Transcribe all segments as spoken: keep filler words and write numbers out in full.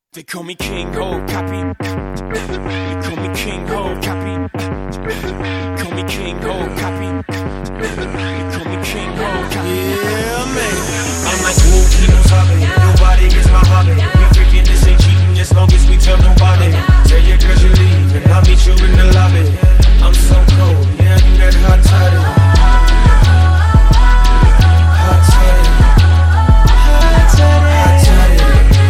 They call me King Ho, copy. They call me King Ho, copy. Call me King Ho, copy. They call me King Ho, copy. Yeah, man. I'm like, who knows hobby? Nobody is my hobby. We freaking this ain't cheating as long as we tell nobody. Tell your girls you leave and I'll meet you in the lobby. I'm so cold, yeah, I do that hot toddy. Hot toddy. Hot toddy. Hot toddy.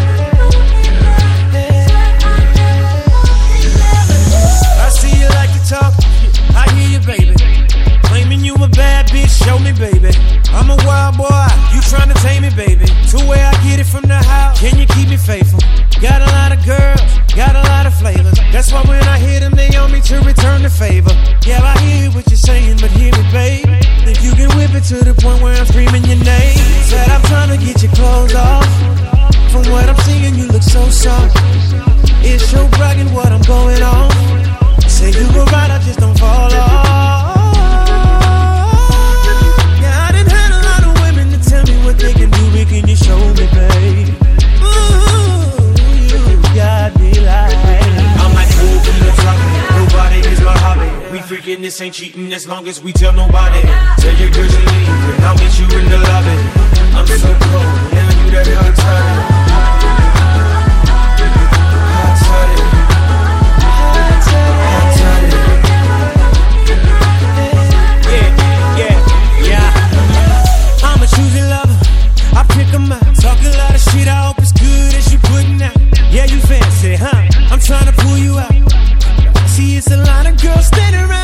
I see you like to talk, I hear you, baby. Claiming you a bad bitch, show me, baby. I'm a wild boy, you tryna tame me, baby. Two way I get it from the house, can you keep me faithful? Got a lot of girls, got a lot of flavors. That's why when I hit them, they on me to return the favor. Yeah, I hear what you're saying, but hear me, babe. If you can whip it to the point where I'm screaming your name. Said I'm tryna get your clothes off. From what I'm seeing, you look so soft. It's your bragging what I'm going on. Say you were right, I just don't fall off. Yeah, I done had a lot of women to tell me what they can do, but can you show me, babe? Ooh, you got me like I'm like, who knows hobby? Nobody is my hobby. We freaking this ain't cheating as long as we tell nobody. Tell your girls you leave and I'll meet you in the lobby. I'm so cold, yeah, you that hot toddy. Shit, I hope it's good as you putting out. Yeah, you fancy, huh? I'm trying to pull you out. See, it's a lot of girls standing around.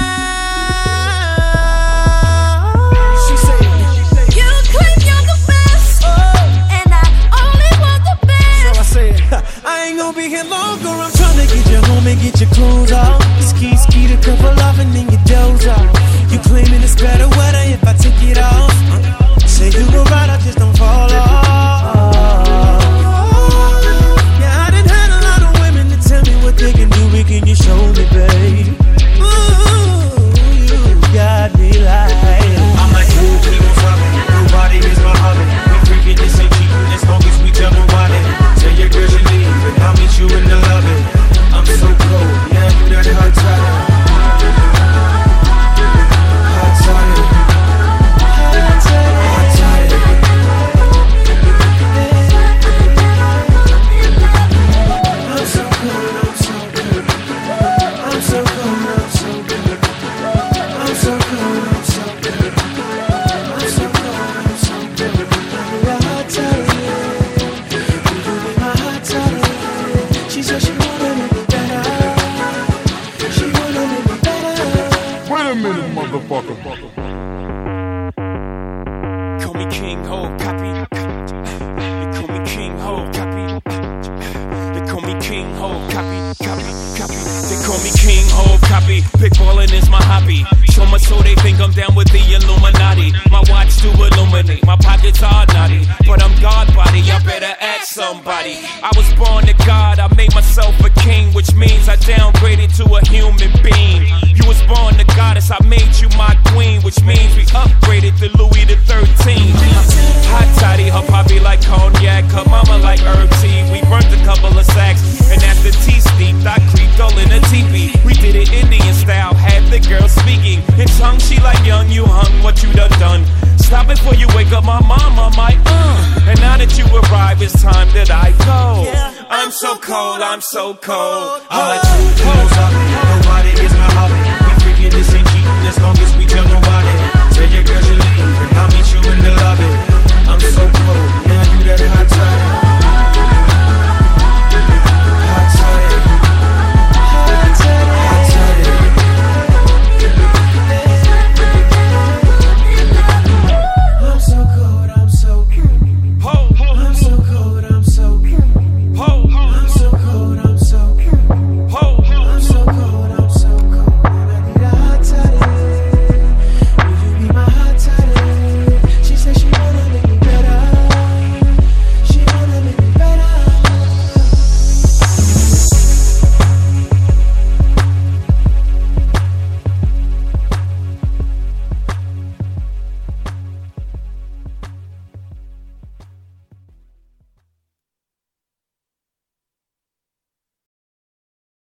She said, you claim you're the best, oh, and I only want the best. So I said, I ain't gonna be here longer. I'm trying to get you home and get your clothes off. Ski, ski, a couple off and then you doze off. You claiming it's better weather if I take it off. Say you go right, I just don't fall off. They can do it, can you show me, babe? Ooh, you got me like I'm like, who knows hobby? Nobody is my hobby. We freaking this ain't cheating as long as we tell nobody. Tell your girls you leave and I'll meet you in the lobby. I'm so cold, yeah, you that hot toddy. Hot toddy. Hot toddy. Hot toddy. I'm so cold. I'm so cold, I'm so good. I'm so cold, I'm so good. I'm so cold, I'm so good. You're hot toddy, you do be my hot toddy. She said she wanted me better. She wanted me better. Wait a minute, motherfucker. Call me King Ho, copy. They call me King Ho, copy. They call me King Ho, copy, copy, copy. They call me King Ho, copy. Pickballing is my hobby. So much so they think I'm down with the Illuminati. My watch to illuminate, my pockets are naughty. But I'm God body, I better ask somebody. I was born to God, I made myself a king, which means I downgraded to a human being. You was born to goddess, I made you my queen, which means we upgraded to Louis the thirteenth. Hot toddy, her poppy like cognac, her mama like herb tea. We burnt a couple of sacks, and after tea steeped, I creeped all in a teepee. We did it Indian style, had the girl speaking in tongue. She like young, you hung, what you done done. Stop it before you wake up my mama, my uh. And now that you arrive, it's time that I go. I'm so cold, I'm so cold. I'm like, who knows hobby? Nobody is my hobby. We freaking this ain't cheating as long as we tell nobody.